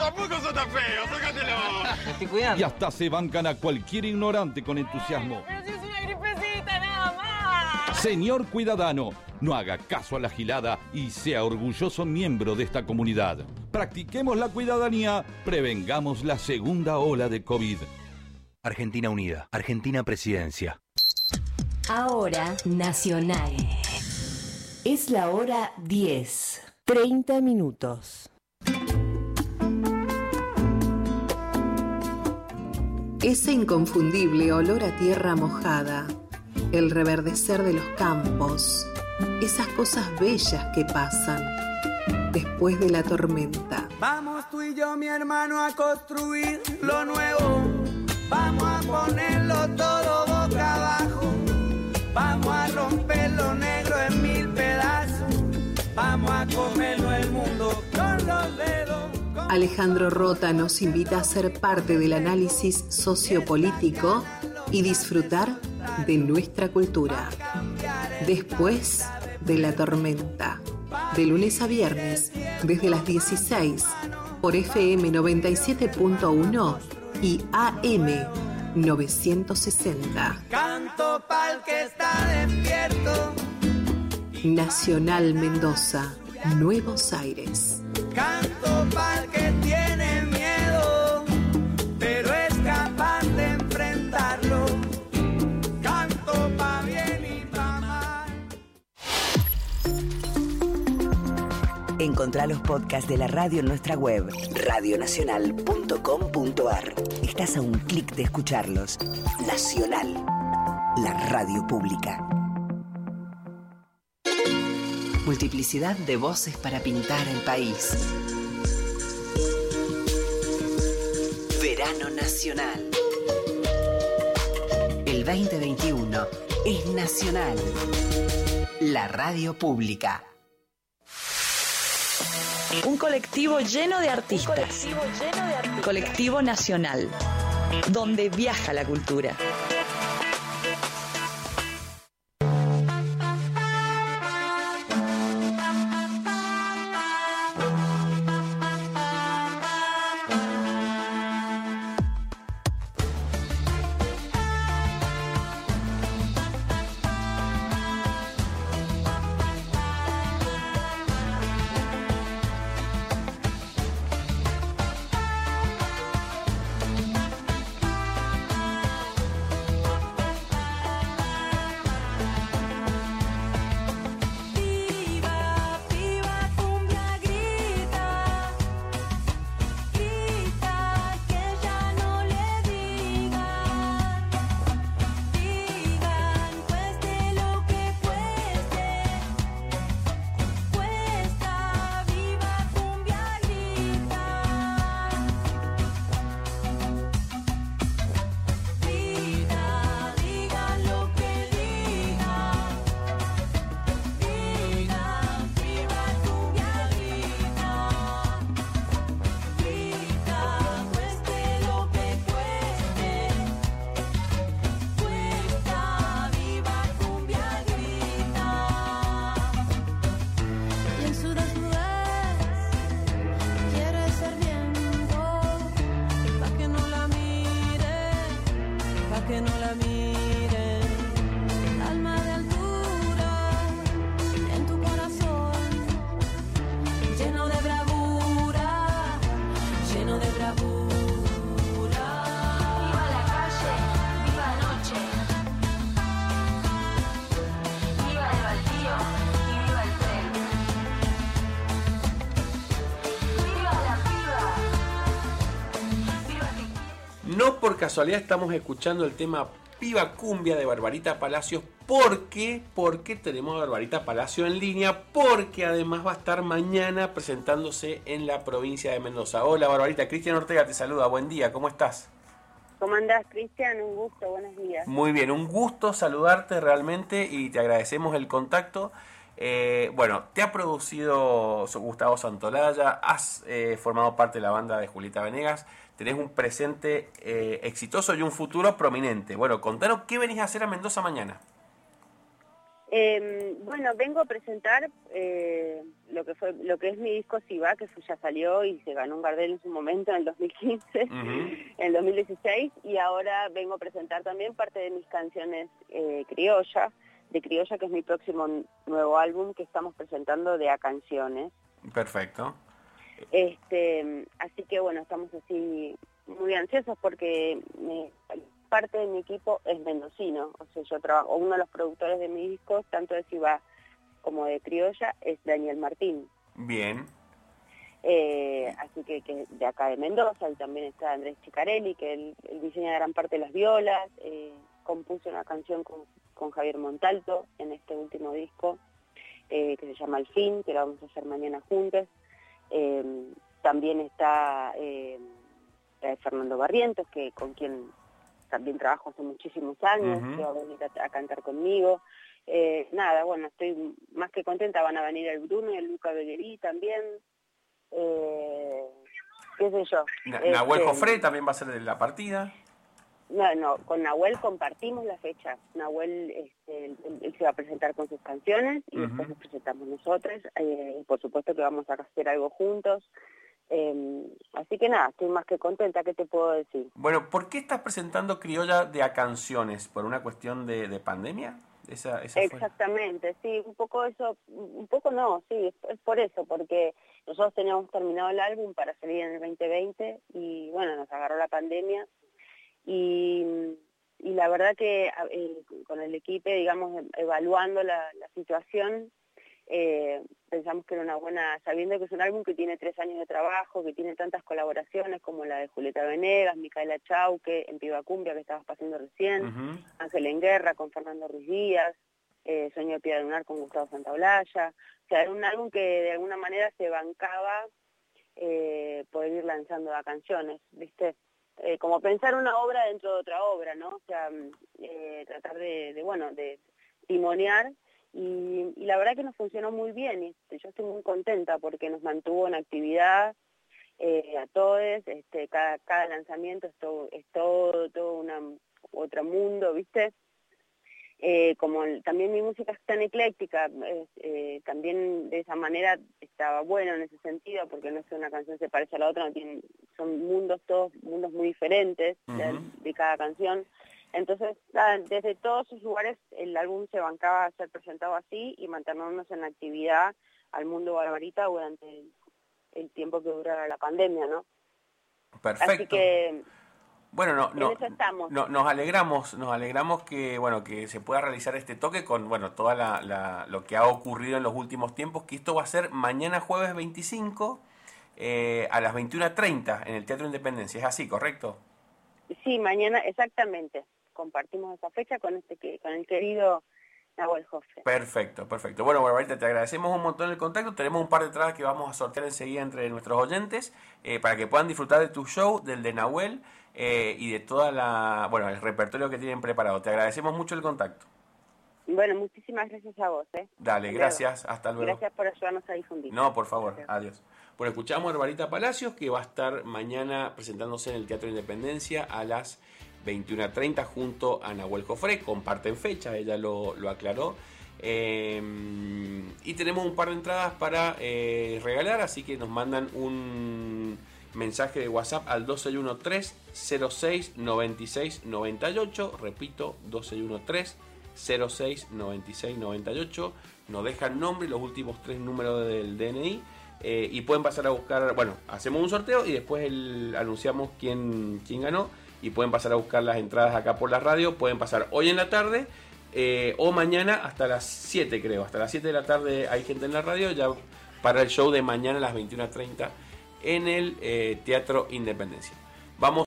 tampoco sos tan feo, sácatelo. Me estoy cuidando. Y hasta se bancan a cualquier ignorante con entusiasmo. Pero si es una gripecita nada más. Señor Cuidadano, no haga caso a la gilada y sea orgulloso miembro de esta comunidad. Practiquemos la cuidadanía, prevengamos la segunda ola de COVID. Argentina Unida, Argentina Presidencia. Ahora Nacional. Es la hora 10, 30 minutos. Ese inconfundible olor a tierra mojada, el reverdecer de los campos, esas cosas bellas que pasan después de la tormenta. Vamos tú y yo, mi hermano, a construir lo nuevo. Vamos a ponerlo todo boca abajo. Vamos a romper lo negro en 1000 pedazos. Vamos a comerlo el mundo con los dedos. Alejandro Rota nos invita a ser parte del análisis sociopolítico y disfrutar de nuestra cultura. Después de la tormenta, de lunes a viernes, desde las 16, por FM 97.1 y AM 960. Canto pa'l que está despierto. Nacional Mendoza, Nuevos Aires. Canto pa'l que tiene miedo, pero es capaz de enfrentarlo. Canto pa' bien y pa' mal. Encontrá los podcasts de la radio en nuestra web, radionacional.com.ar. Estás a un clic de escucharlos. Nacional, la radio pública. Multiplicidad de voces para pintar el país. Verano Nacional. El 2021 es Nacional, la radio pública. Un colectivo lleno de artistas. Colectivo Nacional, donde viaja la cultura. No por casualidad estamos escuchando el tema Piba Cumbia de Barbarita Palacios. ¿Por qué? Porque tenemos a Barbarita Palacio en línea, porque además va a estar mañana presentándose en la provincia de Mendoza. Hola Barbarita, Cristian Ortega te saluda, buen día, ¿cómo estás? ¿Cómo andás, Cristian? Un gusto, buenos días. Muy bien, un gusto saludarte realmente y te agradecemos el contacto. Bueno, te ha producido Gustavo Santolaya, has formado parte de la banda de Julieta Venegas, tenés un presente exitoso y un futuro prominente. Bueno, contanos qué venís a hacer a Mendoza mañana. Bueno, vengo a presentar lo que es mi disco Siva, que ya salió y se ganó un Gardel en su momento en el 2015, en el 2016, y ahora vengo a presentar también parte de mis canciones de Criolla, que es mi próximo nuevo álbum que estamos presentando de A Canciones. Perfecto. Así que bueno, estamos así muy ansiosos porque parte de mi equipo es mendocino, o sea, yo trabajo, uno de los productores de mi disco, tanto de Siva como de Criolla, es Daniel Martín. Bien. Así que de acá de Mendoza, y también está Andrés Chicarelli, que él diseña gran parte de las violas, compuso una canción con Javier Montalto en este último disco, que se llama El Fin, que la vamos a hacer mañana juntos. También está Fernando Barrientos, con quien también trabajo hace muchísimos años, que va a venir a cantar conmigo. Nada, bueno, estoy más que contenta. Van a venir el Bruno y el Luca Beguerí también. Qué sé yo. Nahuel Jofré también va a ser de la partida. No, con Nahuel compartimos la fecha. Nahuel él se va a presentar con sus canciones y después nos presentamos nosotros. Por supuesto que vamos a hacer algo juntos. Así que nada, estoy más que contenta. ¿Qué te puedo decir? Bueno, ¿por qué estás presentando Criolla de A Canciones? ¿Por una cuestión de pandemia? Esa Exactamente, sí, un poco eso, un poco no, sí, es por eso, porque nosotros teníamos terminado el álbum para salir en el 2020 y bueno, nos agarró la pandemia y la verdad que con el equipo, digamos, evaluando la situación, pensamos que era una buena, sabiendo que es un álbum que tiene 3 años de trabajo, que tiene tantas colaboraciones como la de Julieta Venegas, Micaela Chauque, en Piba Cumbia, que estabas pasando recién, Ángel en Guerra con Fernando Ruiz Díaz, Sueño de Piedra Lunar con Gustavo Santaolalla. O sea, era un álbum que de alguna manera se bancaba poder ir lanzando a canciones, ¿viste? Como pensar una obra dentro de otra obra, ¿no? O sea, tratar de timonear. Y la verdad que nos funcionó muy bien y yo estoy muy contenta porque nos mantuvo en actividad a todos, cada lanzamiento es todo otro mundo, ¿viste? Como también mi música es tan ecléctica, también de esa manera estaba bueno en ese sentido, porque no es que una canción se parece a la otra, son mundos muy diferentes de cada canción. Entonces, desde todos sus lugares el álbum se bancaba a ser presentado así y mantenernos en actividad al mundo Barbarita durante el tiempo que durara la pandemia, ¿no? Perfecto. Así que bueno, en eso estamos. Nos alegramos que se pueda realizar este toque con toda lo que ha ocurrido en los últimos tiempos, que esto va a ser mañana jueves 25 a las 21:30 en el Teatro Independencia. ¿Es así, correcto? Sí, mañana, exactamente. Compartimos esa fecha con el querido Nahuel Jofré. Perfecto. Bueno, Barbarita, te agradecemos un montón el contacto. Tenemos un par de entradas que vamos a sortear enseguida entre nuestros oyentes para que puedan disfrutar de tu show, del de Nahuel y de toda el repertorio que tienen preparado. Te agradecemos mucho el contacto. Bueno, muchísimas gracias a vos. Dale, gracias. Hasta luego. Gracias por ayudarnos a difundir. No, por favor. Adiós. Bueno, escuchamos a Barbarita Palacios, que va a estar mañana presentándose en el Teatro Independencia a las 21:30 junto a Nahuel Jofré. Comparten fecha, ella lo aclaró. Y tenemos un par de entradas para regalar, así que nos mandan un mensaje de WhatsApp al 2613-069698. Repito, 2613-069698. Nos dejan nombre y los últimos 3 números del DNI. Y pueden pasar a buscar, hacemos un sorteo y después anunciamos quién ganó, y pueden pasar a buscar las entradas acá por la radio. Pueden pasar hoy en la tarde o mañana hasta las 7, creo, hasta las 7 de la tarde hay gente en la radio ya para el show de mañana a las 21:30 en el Teatro Independencia. Vamos